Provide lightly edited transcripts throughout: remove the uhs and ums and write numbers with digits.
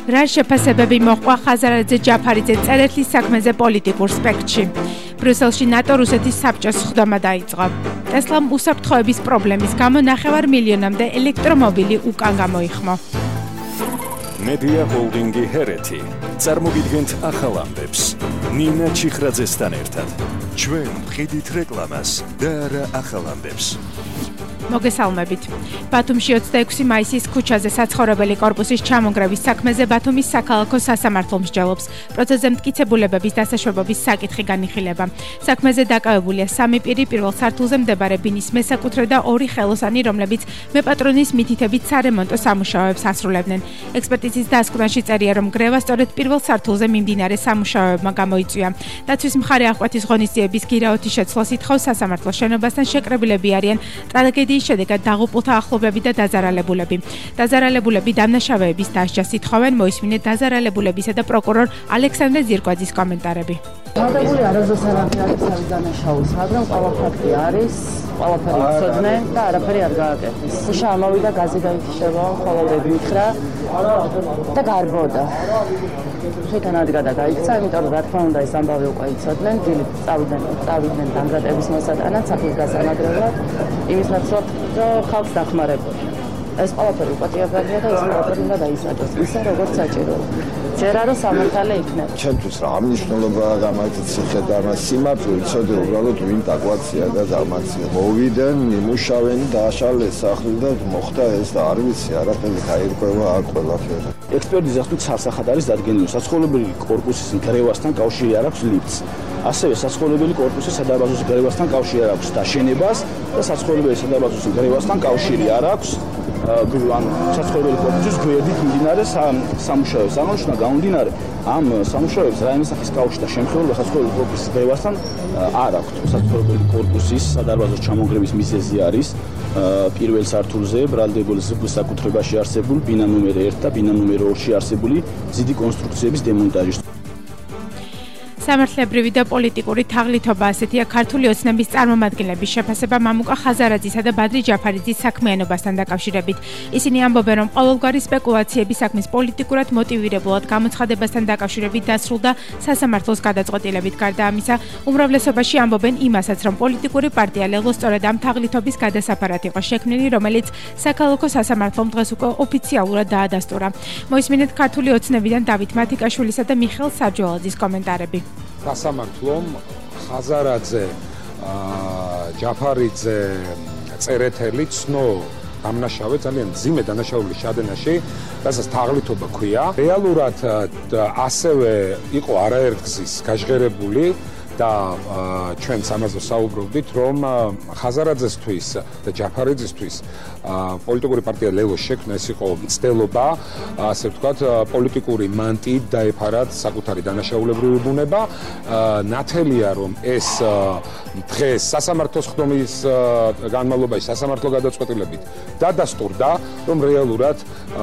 რა შეფასებები მოჰყვა ხაზარაძე ჯაფარიძე წერეთლის საქმეზე პოლიტიკურ სპექტრში. ბრიუსელში ნატო-რუსეთის საბჭოს სხდომა დაიწყო. ტესლამ უსაფრთხოების პრობლემის გამო 9 მილიონამდე ელექტრომობილი უკან გამოიხმო. მედია ჰოლდინგი ჰერეთი წარმოგიდგენთ ახალ ამბებს. ნინა ჩიხრაძესთან ერთად. ჩვენ ვყიდით რეკლამას და არა ახალ ამბებს. მოგესალმებით. ბათუმში 26 მაისის ქუჩაზე საცხოვრებელი კორპუსის ჩამონგრევის საქმეზე ბათუმის საქალაქო სასამართლო მსჯელობს. პროცესზე მტკიცებულებების დასაშვებობის საკითხი განიხილება. საქმეზე დაკავებულია 3 პირი პირველ სართულზე მდებარე ბინის მესაკუთრე და 2 ხელოსანი, რომლებიც მეპატრონის მითითებით სარემონტო სამუშაოებს ასრულებდნენ. ექსპერტიზის დასკვნაში წერია, რომ გრევა სწორედ პირველ სართულზე მიმდინარე სამუშაოებმა გამოიწვია. დაცვის მხარე აღკვეთის ღონისძიების გირაოთის შეცვლას ითხოვს სასამართლოს შენობასთან შეკრებილები არიან ტრაგედიის შედეგად დაღუპულთა ახლობლები და დაზარალებულები. დაზარალებულები დამნაშავეების დასჯას ითხოვენ, მოისმინეთ დაზარალებულებისა და პროკურორ ალექსანდრე ზირკვაძის კომენტარები. მადებული არასდროს არ არის დანაშაულის, მაგრამ ყველა ფაქტი არის, ყველაფერი იცოდნენ და არაფერი არ გააკეთეს. უშა ამოვიდა გაზი გაიხშება, ხოლმე მითხრა და გარბოდა. შეთან ადგა და გაიქცა, იმიტომ რომ რა თქმა უნდა ეს ამბავი უკვე იცოდნენ, დილით წავიდნენ დამგრატების მოსატანად, საფის გასამაგრებლად, იმისათვის რომ ხალხს დახმარებოდა. ეს ყველაფერი უპატიებელია და ეს ყველაფერი უნდა დაისაჯოს, ისე როგორც საჭიროა. ჯერა რომ სამართალი იქნება. ჩემთვის რა მნიშვნელობა გამაქვს ხედავ სიმართლე იცოდე უბრალოდ ვინ დაგვაცია და დამაცია. მოვიდნენ, იმუშავენ, დააშალეს სახლი და მოხდა ეს და არ ვიცი არაფერი გაირკვევა აქ ყველაფერი. ექსპერტიზას თუ სასახად არის დადგენილი საცხოვრებელი კორპუსის გრევასთან კავშირი არ აქვს ლიფტს. ასევე საცხოვრებელი კორპუსის სადარბაზოს გრევასთან კავშირი არ აქვს დაშენებას და საცხოვრებელი სადარბაზოს გრევასთან კავშირი არ აქვს ან საცხოვრებელი კორპუსის გვერდით მიმდინარე სამუშაოებს. ამოშნა გამომდინარე ამ სამუშაოებს რაიმე სახის კავშირი და შემთხვევა საცხოვრებელი კორპუსის გრევასთან არ აქვს. საცხოვრებელი კორპუსის სადარბაზოს ჩამონგრევის მიზეზი არის პირველ სართულზე ბრალდებულ საკუთრებაში არსებულ ბინა ნომერ 1 და ბინა ნომერ 2-ში არსებული ძიდი კონსტრუქციების დემონტაჟი. სამართლებრივი და პოლიტიკური თაღლითობა ასეთია ქართული ოცნების წარმომადგენლების შეფასება მამუკა ხაზარაძისა და ბადრი ჯაფარიძის საქმიანობასთან დაკავშირებით. ისინი ამბობენ, რომ ყოველგვარი სპეკულაციები საქმის პოლიტიკურად მოტივირებულად გამოცხადებასთან დაკავშირებით დასრულდა სასამართლოს გადაწყვეტილებით. გარდა ამისა, უმრავლესობაში ამბობენ იმასაც, რომ პოლიტიკური პარტია ლელო სწორედ ამ თაღლითობის გადასაფარად იყო შექმნილი, რომელიც საქალაქო სასამართლომ დღეს უკვე ოფიციალურად დაადასტურა. მოისმინეთ ქართული ოცნებიდან დავით მათიკაშვილისა და მიხეილ საჯვალაძის კომენტარები. სასამართლომ ხაზარაძე, ჯაფარიძე, წერეთელი ცნო დამნაშავე ძალიან მძიმე დანაშაულის ჩადენაში, რასაც თაღლითობა ქვია. რეალურად ასევე იყო არაერთგზის გაჟღერებული და ჩვენც ამაზე საუბრობდით, რომ ხაზარაძესთვის და ჯაფარიძისთვის პოლიტიკური პარტია ლელოს შექმნა ეს იყო მცდელობა, ასე ვთქვათ, პოლიტიკური მანტიით დაეფარათ საკუთარი დანაშაულებრივი ბუნება. ნათელია, რომ ეს დღეს სასამართლოს ხდომის განმავლობაში სასამართლო გადაწყვეტილებით დადასტურდა, რომ რეალურად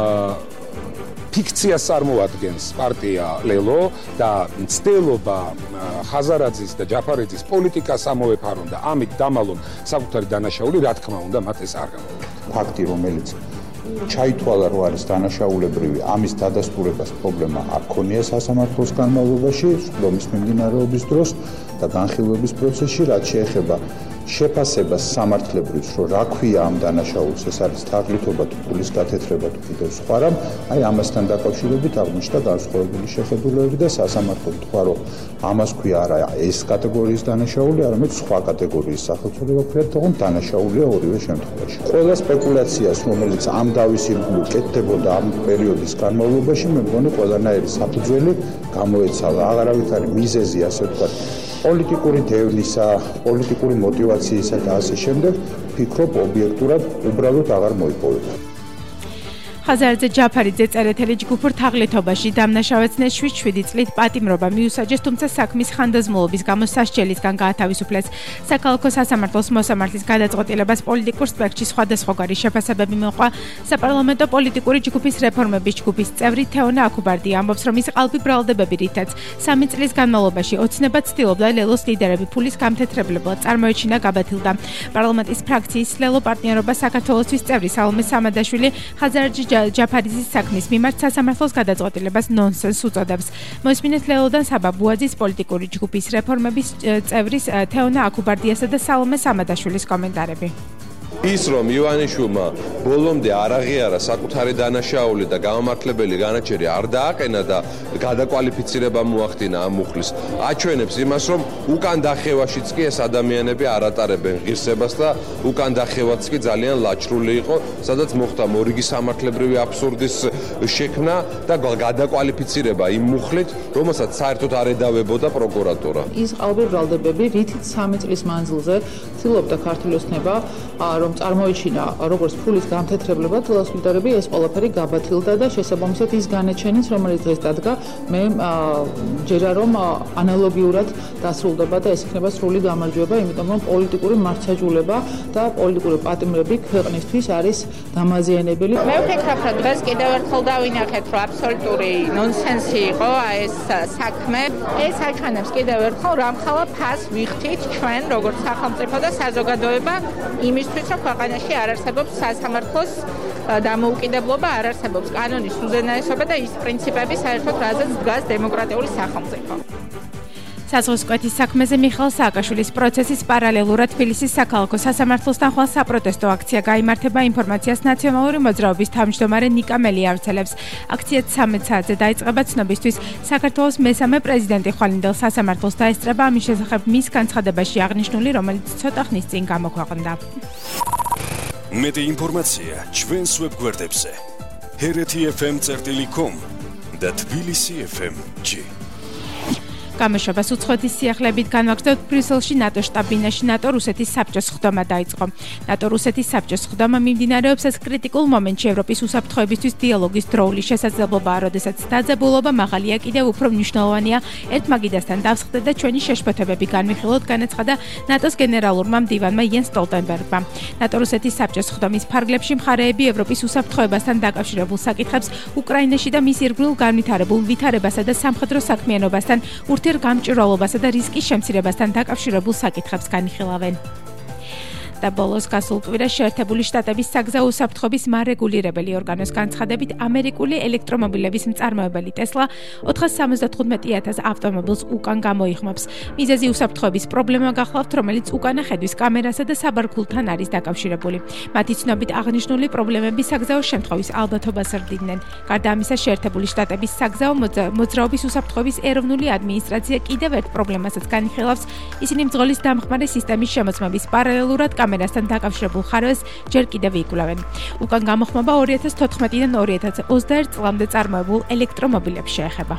ფიქციას წარმოადგენს პარტია ლელო და მცდელობა ხაზარაძის და ჯაფარიძის პოლიტიკას ამოეფარონ და ამით დამალონ საკუთარი დანაშაული, რა თქმა უნდა, მათ ეს არ გამოვა. ფაქტი, რომელიც ჩაითვალა, რომ არის დანაშაულებრივი, ამის დადასტურებას პრობლემა არ ქონია სასამართლოს განმავლობაში, სხდომის მიმდინარეობის დროს და განხილვების პროცესში, რაც შეეხება შეფასებას სამართლებრივს, რომ რა ქვია ამ დანაშაულს, ეს არის თაღლითობა თუ ფულის გათეთრება თუ კიდევ სხვა რამ, აი ამასთან დაკავშირებით აღნიშნა განსხვავებული შეხედულებები და სასამართლომ თქვა, რომ ამას ქვია არა ეს კატეგორიის დანაშაული, არამედ სხვა კატეგორიის სახელწოდება ქვია, თუმცა დანაშაულია ორივე შემთხვევაში. ყველა სპეკულაციას, რომელიც ამ დავის ირგვლივ კეთდებოდა ამ პერიოდის განმავლობაში, მე მგონი ყველანაირი საფუძველი გამოეცალა. აღარავით არის მიზეზი, ასე ვთქვათ, პოლიტიკური დევნისა, პოლიტიკური мотиваციისა და ასე შემდეგ, ფიქრობ ობიექტურად უბრალოდ აღარ მოიპოვება. ხაზარაძე ჯაფარიძე წერეთელი ჯგუფურ თაღლითობაში დამნაშავეცნეს 7 წლით პატიმრობა მიუსაჯეს, თუმცა საქმის ხანდაზმულობის გამო სასჯელისგან გაათავისუფლეს. საქალაქო სასამართლოს მოსამართლის გადაწყვეტილებას პოლიტიკურ სპექტრში სხვადასხვაგვარი შეფასებები მოჰყვა. საპარლამენტო პოლიტიკური ჯგუფის რეფორმების ჯგუფის წევრი თეონა აკუბარდი ამბობს, რომ ის ყალბი ბრალდებები, რითაც 3 წლის განმავლობაში ოცნება ცდილობდა ლელოს ლიდერები ფულის გამთეთრებლებლად წარმოეჩინა გაბათილდა. პარლამენტის ფრაქციის ლელო პარტნიორობა საქართველოსთვის წევრი სალომე სამადაშვილი ხაზარაძე ჯაფარიძის საქმის მიმართ სასამართლოს გადაწყვეტილებას ნონსენს უწოდებს. მოისმინეთ ლეილოდან საბა ბუაძის პოლიტიკური ჯგუფის რეფორმების წევრის თეონა აკუბარდიასა და სალომე სამადაშვილის კომენტარები. ის რომ ივანიშვილმა ბოლომდე არ აღიარა საკუთარი დანაშაული და გამომართლებელი განაჩენი არ დააყენა და გადაკვალიფიცირება მოახდინა ამ მუხლის აჩვენებს იმას რომ უკან დახევაშიც კი ეს ადამიანები არ ატარებენ ღირსებას და უკან დახევაც კი ძალიან ლაჩრული იყო სადაც მოხდა მორიგი სამართლებრივი აბსურდის შექმნა და გადაკვალიფიცირება იმ მუხლით რომელსაც საერთოდ არ ედავებოდა პროკურატურა ის ყალბი ბრალდებები რითიც 3 წლის მანძილზე ცდილობდა ქართული ოცნება რომ წარმოიჩინა როგორც ფულის გამთეთრებლება თელოსპიდარები ეს ყველაფერი გაბათილდა და შესაბამისად ის განაჩენიც რომელიც დღეს დადგა მე ჯერა რომ ანალოგიურად დასრულდება და ეს იქნება სრული გამარჯვება იმიტომ რომ პოლიტიკური მართლმსაჯულება და პოლიტიკური პატიმრები ქვეყნისთვის არის დამაზიანებელი მე ვფიქრობ რომ დღეს კიდევ ერთხელ დავინახეთ რომ აბსოლუტური ნონსენსი იყო ეს საქმე ეს აჩვენებს კიდევ ერთხელ რომ ხალა ფას ვიხდით ჩვენ როგორც სახელმწიფო და საზოგადოება იმისთვის რომ ქვეყანაში არ არსებობს სასამართლოს დამოუკიდებლობა, არ არსებობს კანონის უზენაესობა და ის პრინციპები საერთოდ რაზეც დგას დემოკრატიული სახელმწიფო. საზღვრის კვეთის საქმეზე მიხეილ სააკაშვილის პროცესის პარალელურად თბილისის საქალაქო სასამართლოსთან ხვალ საპროტესტო აქცია გაიმართება ინფორმაციას ნაციონალური მოძრაობის თავმჯდომარე ნიკა მელი ავრცელებს. აქცია 13 საათზე დაიწყება ცნობისთვის საქართველოს მესამე პრეზიდენტი ხვალინდელ სასამართლოს დაესწრება ამის შესახებ მის განცხადებაში აღნიშნული, რომელიც ცოტა ხნის წინ გამოქვეყნდა. მეტი ინფორმაცია ჩვენს ვებგვერდებზე hereti.fm.com და tbilisi.fm.g გამოშვებას უცხოეთის სიახლეებით განვაგრძობთ ბრიუსელში ნატო შტაბ-ბინაში ნატო-რუსეთის საბჭოს ხდომა დაიწყო. ნატო-რუსეთის საბჭოს ხდომა მიმდინარეობს ეს კრიტიკულ მომენტში ევროპის უსაფრთხოებისთვის დიალოგის დროული შესაძლებლობაა, როდესაც დაძაბულობა მაღალია კიდევ უფრო მნიშვნელოვანია ერთ მაგიდასთან დავსხდე და ჩვენი შეშფოთებები განვიხილოთ, განაცხადა ნატოს გენერალურმა მდივანმა იენს სტოლტენბერგმა. ნატო-რუსეთის საბჭოს ხდომის ფარგლებში მხარეები ევროპის უსაფრთხოებასთან დაკავშირებულ საკითხებს უკრაინაში და მის ირგვლივ განვითარებულ ვითარებასა და სამხედრო საქმიანობასთან გამჭირვალობასა და რისკის შემცირებასთან დაკავშირებულ საკითხებს განიხილავენ. და ბოლოს გასულ კვირას შეერთებული შტატების საგზაო უსაფრთხოების მარეგულირებელი ორგანოს განცხადებით ამერიკული ელექტრომობილების მწარმოებელი ტესლა 475,000 ავტომობილს უკან გამოიხმობს. მიზეზი უსაფრთხოების პრობლემა გახლავთ, რომელიც უკანა ხედვის კამერასა და საბარქულთან არის დაკავშირებული. მათი ცნობით აღნიშნული პრობლემები საგზაო შემთხვევის ალბათობას რდიდნენ. გარდა ამისა, შეერთებული შტატების საგზაო მოძრაობის უსაფრთხოების ეროვნული ადმინისტრაცია კიდევ ერთ პრობლემასაც განიხილავს. ისინი მძღოლის დამხმარე სისტემის შემოწმების პარალელურად კამერასთან დაკავშირებულ ხარვეს ჯერ კიდევ იკვლევენ. უკან გამოხმობა 2014-დან 2021 წლამდე წარმოებულ ელექტრომობილებს შეეხება.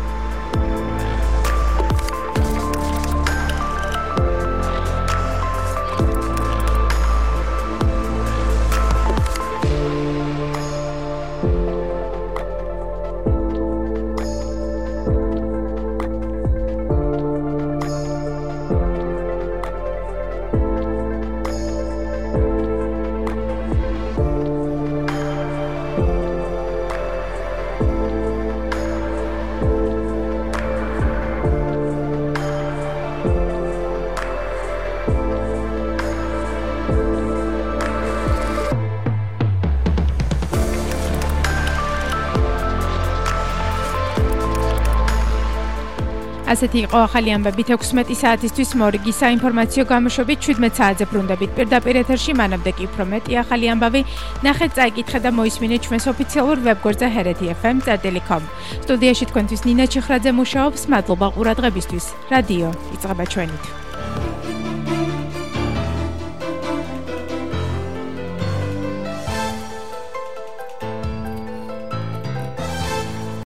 ასეთი იყო ახალი ამბები 16 საათისთვის მორიგი საინფორმაციო გამოშვებით 17 საათზე ბრუნდებით. პირდაპირ ეთერში მანამდე კი უფრო მეტი ახალი ამბავი ნახეთ, წაიკითხე და მოისმინეთ ჩვენს ოფიციალურ ვებგვერდზე hereti.fm.com. სტუდიაში თქვენთვის ნინა ჩიხრაძე მუშაობს. მადლობა ყურადღებისთვის. რადიო იწყება ჩვენით.